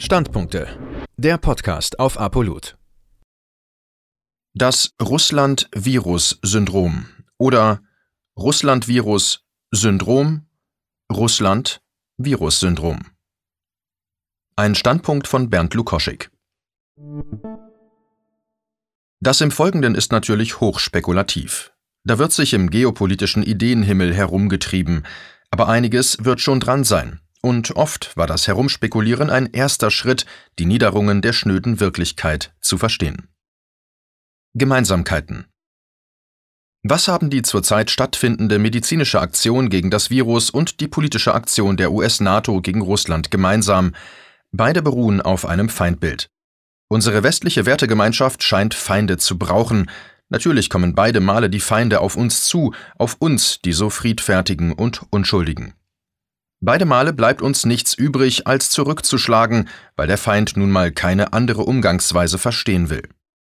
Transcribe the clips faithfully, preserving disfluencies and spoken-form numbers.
Standpunkte. Der Podcast auf Apolut. Das Russland-Virus-Syndrom oder Russland-Virus-Syndrom, Russland-Virus-Syndrom. Ein Standpunkt von Bernd Lukoschik. Das im Folgenden ist natürlich hochspekulativ. Da wird sich im geopolitischen Ideenhimmel herumgetrieben, aber einiges wird schon dran sein. Und oft war das Herumspekulieren ein erster Schritt, die Niederungen der schnöden Wirklichkeit zu verstehen. Gemeinsamkeiten. Was haben die zurzeit stattfindende medizinische Aktion gegen das Virus und die politische Aktion der U S-NATO gegen Russland gemeinsam? Beide beruhen auf einem Feindbild. Unsere westliche Wertegemeinschaft scheint Feinde zu brauchen. Natürlich kommen beide Male die Feinde auf uns zu, auf uns, die so friedfertigen und Unschuldigen. Beide Male bleibt uns nichts übrig, als zurückzuschlagen, weil der Feind nun mal keine andere Umgangsweise verstehen will.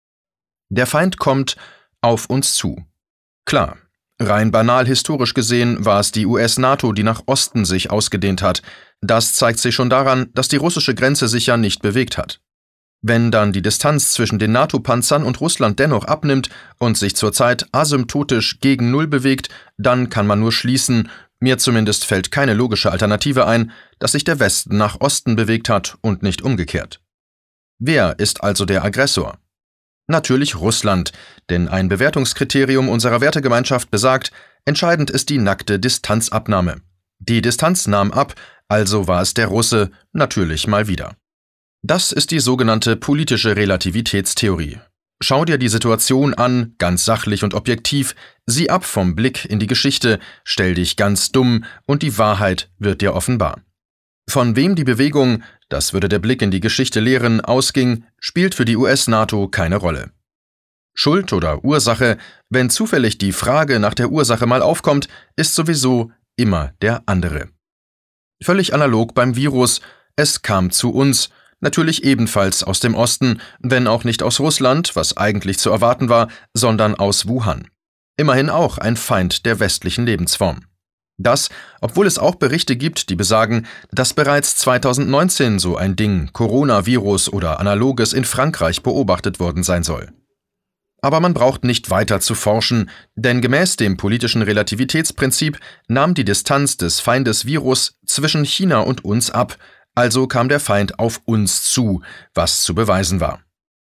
Der Feind kommt auf uns zu. Klar, rein banal historisch gesehen war es die U S-NATO, die nach Osten sich ausgedehnt hat. Das zeigt sich schon daran, dass die russische Grenze sich ja nicht bewegt hat. Wenn dann die Distanz zwischen den NATO-Panzern und Russland dennoch abnimmt und sich zurzeit asymptotisch gegen Null bewegt, dann kann man nur schließen, mir zumindest fällt keine logische Alternative ein, dass sich der Westen nach Osten bewegt hat und nicht umgekehrt. Wer ist also der Aggressor? Natürlich Russland, denn ein Bewertungskriterium unserer Wertegemeinschaft besagt, entscheidend ist die nackte Distanzabnahme. Die Distanz nahm ab, also war es der Russe, natürlich mal wieder. Das ist die sogenannte politische Relativitätstheorie. Schau dir die Situation an, ganz sachlich und objektiv, sieh ab vom Blick in die Geschichte, stell dich ganz dumm und die Wahrheit wird dir offenbar. Von wem die Bewegung, das würde der Blick in die Geschichte lehren, ausging, spielt für die U S-NATO keine Rolle. Schuld oder Ursache, wenn zufällig die Frage nach der Ursache mal aufkommt, ist sowieso immer der andere. Völlig analog beim Virus, es kam zu uns, natürlich ebenfalls aus dem Osten, wenn auch nicht aus Russland, was eigentlich zu erwarten war, sondern aus Wuhan. Immerhin auch ein Feind der westlichen Lebensform. Das, obwohl es auch Berichte gibt, die besagen, dass bereits zweitausendneunzehn so ein Ding, Coronavirus oder Analoges in Frankreich beobachtet worden sein soll. Aber man braucht nicht weiter zu forschen, denn gemäß dem politischen Relativitätsprinzip nahm die Distanz des Feindes Virus zwischen China und uns ab, also kam der Feind auf uns zu, was zu beweisen war.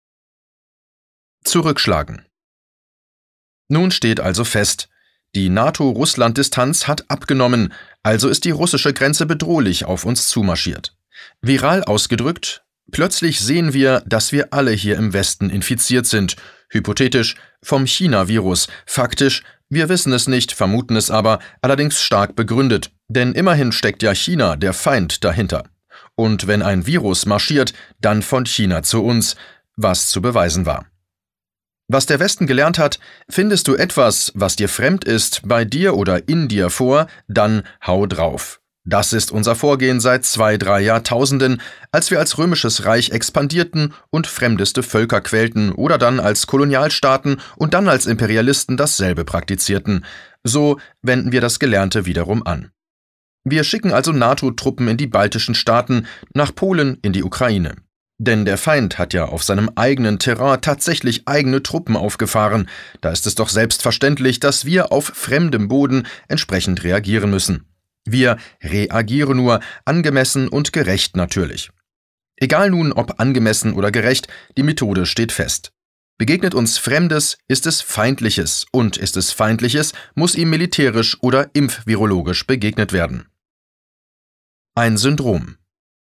Zurückschlagen. Nun steht also fest, die NATO-Russland-Distanz hat abgenommen, also ist die russische Grenze bedrohlich auf uns zumarschiert. Viral ausgedrückt, plötzlich sehen wir, dass wir alle hier im Westen infiziert sind, hypothetisch vom China-Virus, faktisch, wir wissen es nicht, vermuten es aber, allerdings stark begründet, denn immerhin steckt ja China, der Feind, dahinter. Und wenn ein Virus marschiert, dann von China zu uns, was zu beweisen war. Was der Westen gelernt hat, findest du etwas, was dir fremd ist, bei dir oder in dir vor, dann hau drauf. Das ist unser Vorgehen seit zwei, drei Jahrtausenden, als wir als römisches Reich expandierten und fremdeste Völker quälten oder dann als Kolonialstaaten und dann als Imperialisten dasselbe praktizierten. So wenden wir das Gelernte wiederum an. Wir schicken also NATO-Truppen in die baltischen Staaten, nach Polen, in die Ukraine. Denn der Feind hat ja auf seinem eigenen Terrain tatsächlich eigene Truppen aufgefahren. Da ist es doch selbstverständlich, dass wir auf fremdem Boden entsprechend reagieren müssen. Wir reagieren nur, angemessen und gerecht natürlich. Egal nun, ob angemessen oder gerecht, die Methode steht fest. Begegnet uns Fremdes, ist es Feindliches, und ist es Feindliches, muss ihm militärisch oder impfvirologisch begegnet werden. Ein Syndrom.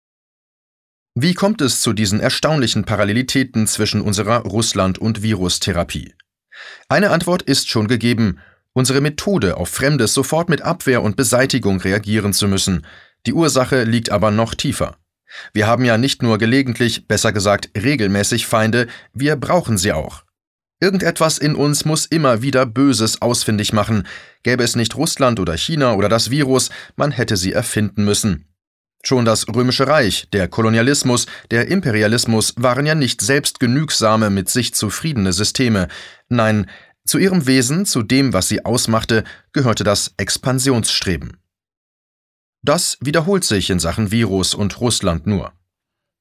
Wie kommt es zu diesen erstaunlichen Parallelitäten zwischen unserer Russland- und Virustherapie? Eine Antwort ist schon gegeben: unsere Methode, auf Fremdes sofort mit Abwehr und Beseitigung reagieren zu müssen. Die Ursache liegt aber noch tiefer. Wir haben ja nicht nur gelegentlich, besser gesagt regelmäßig Feinde, wir brauchen sie auch. Irgendetwas in uns muss immer wieder Böses ausfindig machen. Gäbe es nicht Russland oder China oder das Virus, man hätte sie erfinden müssen. Schon das Römische Reich, der Kolonialismus, der Imperialismus waren ja nicht selbstgenügsame, mit sich zufriedene Systeme. Nein, zu ihrem Wesen, zu dem, was sie ausmachte, gehörte das Expansionsstreben. Das wiederholt sich in Sachen Virus und Russland nur.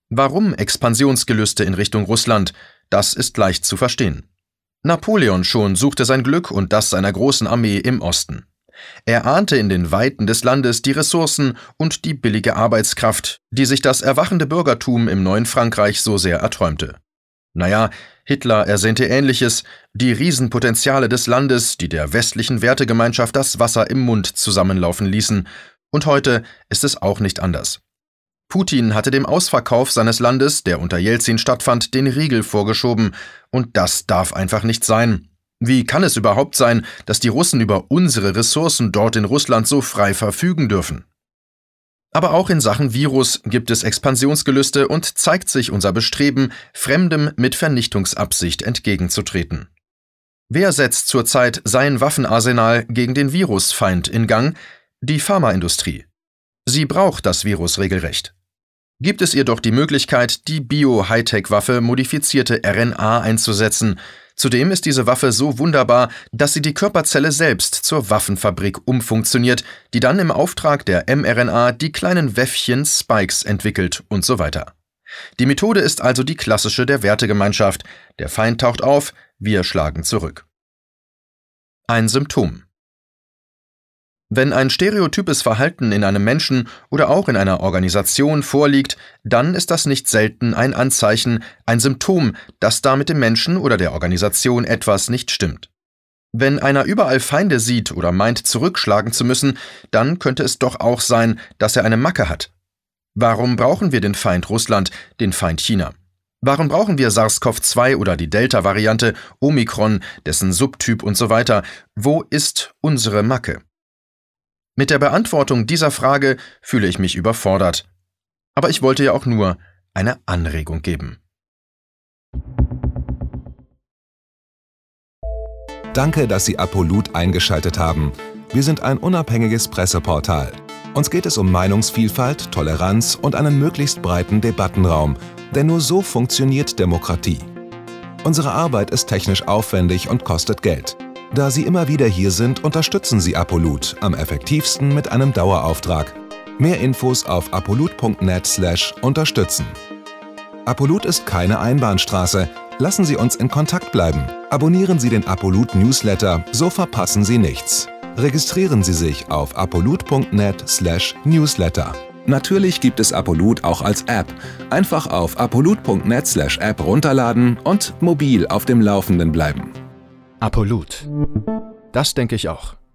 Warum Expansionsgelüste in Richtung Russland? Das ist leicht zu verstehen. Napoleon schon suchte sein Glück und das seiner großen Armee im Osten. Er ahnte in den Weiten des Landes die Ressourcen und die billige Arbeitskraft, die sich das erwachende Bürgertum im neuen Frankreich so sehr erträumte. Naja, Hitler ersehnte Ähnliches, die Riesenpotenziale des Landes, die der westlichen Wertegemeinschaft das Wasser im Mund zusammenlaufen ließen. Und heute ist es auch nicht anders. Putin hatte dem Ausverkauf seines Landes, der unter Jelzin stattfand, den Riegel vorgeschoben. Und das darf einfach nicht sein. Wie kann es überhaupt sein, dass die Russen über unsere Ressourcen dort in Russland so frei verfügen dürfen? Aber auch in Sachen Virus gibt es Expansionsgelüste und zeigt sich unser Bestreben, Fremdem mit Vernichtungsabsicht entgegenzutreten. Wer setzt zurzeit sein Waffenarsenal gegen den Virusfeind in Gang? Die Pharmaindustrie. Sie braucht das Virus regelrecht. Gibt es ihr doch die Möglichkeit, die Bio-Hightech-Waffe modifizierte R N A einzusetzen. Zudem ist diese Waffe so wunderbar, dass sie die Körperzelle selbst zur Waffenfabrik umfunktioniert, die dann im Auftrag der mRNA die kleinen Wäffchen Spikes entwickelt und so weiter. Die Methode ist also die klassische der Wertegemeinschaft. Der Feind taucht auf, wir schlagen zurück. Ein Symptom. Wenn ein stereotypes Verhalten in einem Menschen oder auch in einer Organisation vorliegt, dann ist das nicht selten ein Anzeichen, ein Symptom, dass da mit dem Menschen oder der Organisation etwas nicht stimmt. Wenn einer überall Feinde sieht oder meint, zurückschlagen zu müssen, dann könnte es doch auch sein, dass er eine Macke hat. Warum brauchen wir den Feind Russland, den Feind China? Warum brauchen wir SARS-C o V zwei oder die Delta-Variante, Omikron, dessen Subtyp und so weiter? Wo ist unsere Macke? Mit der Beantwortung dieser Frage fühle ich mich überfordert. Aber ich wollte ja auch nur eine Anregung geben. Danke, dass Sie Apolut eingeschaltet haben. Wir sind ein unabhängiges Presseportal. Uns geht es um Meinungsvielfalt, Toleranz und einen möglichst breiten Debattenraum, denn nur so funktioniert Demokratie. Unsere Arbeit ist technisch aufwendig und kostet Geld. Da Sie immer wieder hier sind, unterstützen Sie Apolut am effektivsten mit einem Dauerauftrag. Mehr Infos auf apolut punkt net slash unterstützen. Apolut ist keine Einbahnstraße. Lassen Sie uns in Kontakt bleiben. Abonnieren Sie den Apolut Newsletter, so verpassen Sie nichts. Registrieren Sie sich auf apolut punkt net slash newsletter. Natürlich gibt es Apolut auch als App. Einfach auf apolut punkt net slash app runterladen und mobil auf dem Laufenden bleiben. Apolut. Das denke ich auch.